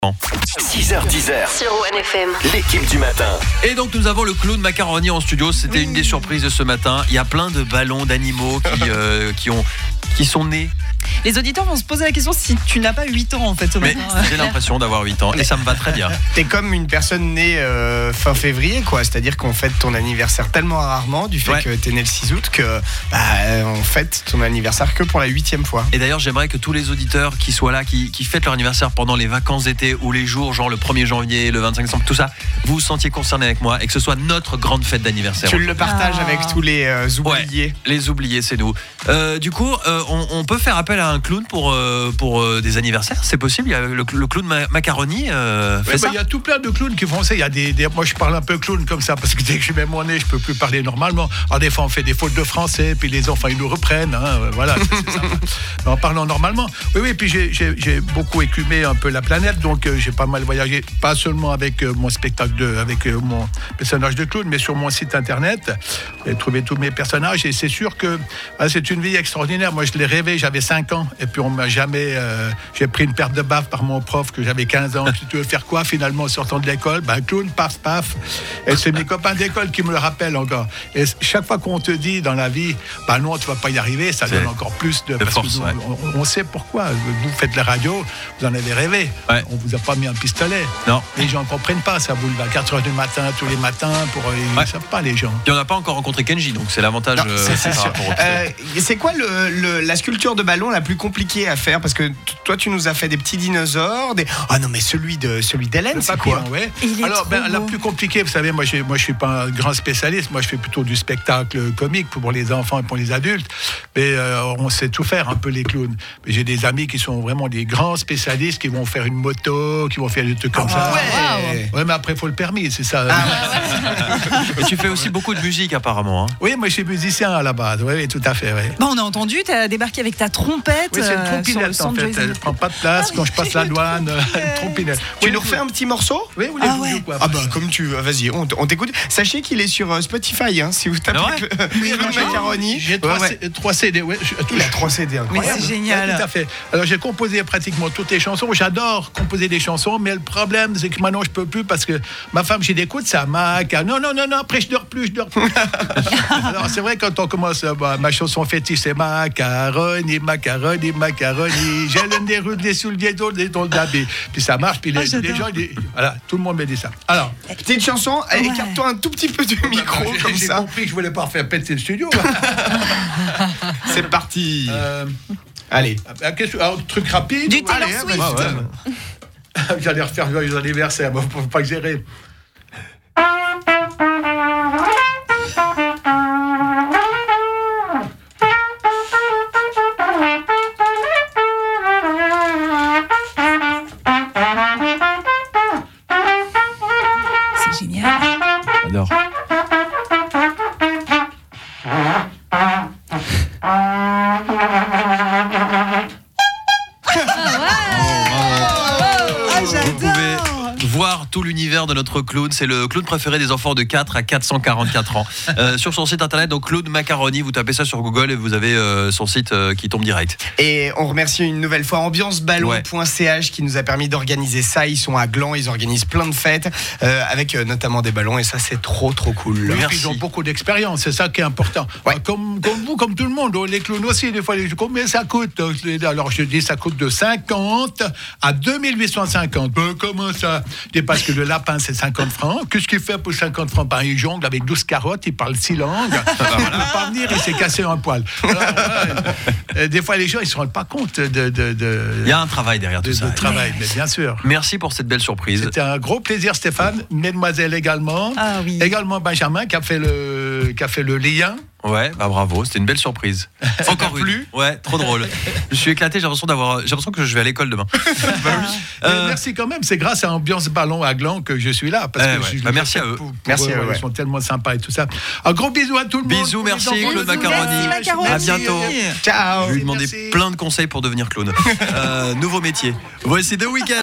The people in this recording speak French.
6h10 sur ONFM. l'équipe du matin. Et donc nous avons le clown Macaroni en studio. C'était une des surprises de ce matin. Il y a plein de ballons d'animaux qui sont nés. Les auditeurs vont se poser la question si tu n'as pas 8 ans en fait au Mais matin. j'ai l'impression d'avoir 8 ans et ça me va très bien. T'es comme une personne née fin février, quoi. C'est-à-dire qu'on fête ton anniversaire tellement rarement du fait que t'es né le 6 août que on fête ton anniversaire que pour la 8e fois. Et d'ailleurs j'aimerais que tous les auditeurs qui soient là, qui fêtent leur anniversaire pendant les vacances d'été ou les jours genre le 1er janvier, le 25 décembre, tout ça, vous vous sentiez concernés avec moi et que ce soit notre grande fête d'anniversaire. Tu le partages avec tous les oubliés. Ouais, les oubliés, c'est nous. Du coup, on peut faire appel à un clown pour des anniversaires, c'est possible. Il y a le clown Macaroni fait ça. Il y a tout plein de clowns qui font ça. Il y a moi je parle un peu clown comme ça parce que dès que je mets mon nez, je peux plus parler normalement. Alors des fois on fait des fautes de français, puis les enfants ils nous reprennent. Voilà, c'est ça. En parlant normalement. Oui. Puis j'ai beaucoup écumé un peu la planète, donc j'ai pas mal voyagé, pas seulement avec mon spectacle avec mon personnage de clown, mais sur mon site internet. J'ai trouvé tous mes personnages et c'est sûr que c'est une vie extraordinaire. Moi je l'ai rêvé, j'avais 5 ans et puis on m'a jamais. J'ai pris une perte de baffe par mon prof que j'avais 15 ans. Tu veux faire quoi finalement en sortant de l'école? Clown, paf. Et c'est mes copains d'école qui me le rappellent encore. Et chaque fois qu'on te dit dans la vie, non, tu vas pas y arriver, ça donne encore plus de force. Que on sait pourquoi. Vous faites la radio, vous en avez rêvé. Ouais. On vous a pas mis un pistolet. Non. Les gens comprennent pas ça. Vous levez à 4h du matin, tous les matins, ils ne savent pas les gens. Et on n'a pas encore rencontré Kenji, donc c'est l'avantage C'est par rapport au pistolet. c'est quoi la sculpture de ballon la plus compliquée à faire? Parce que toi, tu nous as fait des petits dinosaures. Ah non, mais celui d'Hélène, c'est quoi? Ouais. Alors, la plus compliquée, vous savez, moi, je suis pas un grand spécialiste. Moi, je fais plutôt du spectacle comique pour les enfants et pour les adultes. Mais on sait tout faire, un peu les clowns. Mais j'ai des amis qui sont vraiment des grands spécialistes, qui vont faire une moto, qui vont faire des trucs comme ça. Ouais, mais après, il faut le permis, c'est ça. Et tu fais aussi beaucoup de musique apparemment. Oui, moi, je suis musicien à la base. Oui, tout à fait. Ouais. On a entendu, tu as débarqué avec ta trompette. Oui, c'est une sur le trompinette en centre fait. Joyce. Elle prend pas de place quand je passe la douane. Une trompinette. Tu nous refais un petit morceau? Oui, vous voulez jouer ou quoi? Comme tu veux, vas-y, on t'écoute. Sachez qu'il est sur Spotify, si vous tapez clown Macaroni. J'ai 3 CD. Ouais, Il a 3 CD, Mais incroyable. c'est génial. Ouais, tout à fait. Alors j'ai composé pratiquement toutes les chansons. J'adore composer des chansons, mais le problème c'est que maintenant je peux plus parce que ma femme, j'ai des coups de ça. Non, après je dors plus. Alors c'est vrai quand on commence, ma chanson fétiche c'est macaroni. J'ai le nez rouge sous le ghetto, des tons d'habits. Puis ça marche, puis les gens, voilà, tout le monde me dit ça. Alors, Petite chanson, écarte-toi un tout petit peu du micro comme j'ai ça. compris que je voulais pas faire péter le studio. C'est parti. Allez. Un truc rapide. Du Taylor Allez, Swift. vas-y. J'allais refaire joyeux anniversaire, mais faut pas exagérer. C'est génial. J'adore. Voir tout l'univers de notre clown, c'est le clown préféré des enfants de 4 à 444 ans. Sur son site internet, donc Clown Macaroni, vous tapez ça sur Google et vous avez son site qui tombe direct. Et on remercie une nouvelle fois ambienceballon.ch qui nous a permis d'organiser ça. Ils sont à Gland, ils organisent plein de fêtes avec notamment des ballons et ça c'est trop cool. Merci. Ils ont beaucoup d'expérience, c'est ça qui est important. Ouais. Comme vous, comme tout le monde, les clowns aussi, des fois, combien ça coûte? Alors je dis ça coûte de 50 à 2850. Comment ça? Parce que le lapin c'est 50 francs. Qu'est-ce qu'il fait pour 50 francs? Il jongle avec 12 carottes, il parle 6 langues. Il ne peut pas venir, il s'est cassé un poil. Alors, des fois les gens ils se rendent pas compte Il y a un travail derrière tout ça. de travail, mais bien sûr. Merci pour cette belle surprise. C'était un gros plaisir, Stéphane. Mesdemoiselles également. Ah oui. Également Benjamin qui a fait le lien. Ouais, bravo, c'était une belle surprise. Encore plus. Ouais, trop drôle. Je suis éclaté, j'ai l'impression que je vais à l'école demain. Merci quand même, c'est grâce à Ambiance Ballon à Gland que je suis là. Parce que merci à eux. Merci à eux, Ils sont tellement sympas et tout ça. Un gros bisou à tout le monde. Bisous, merci Claude Macaroni. Merci, Macaroni. À bientôt. Ciao. Je vais lui demander Merci. plein de conseils pour devenir clown. Nouveau métier. Voici The Weeknd.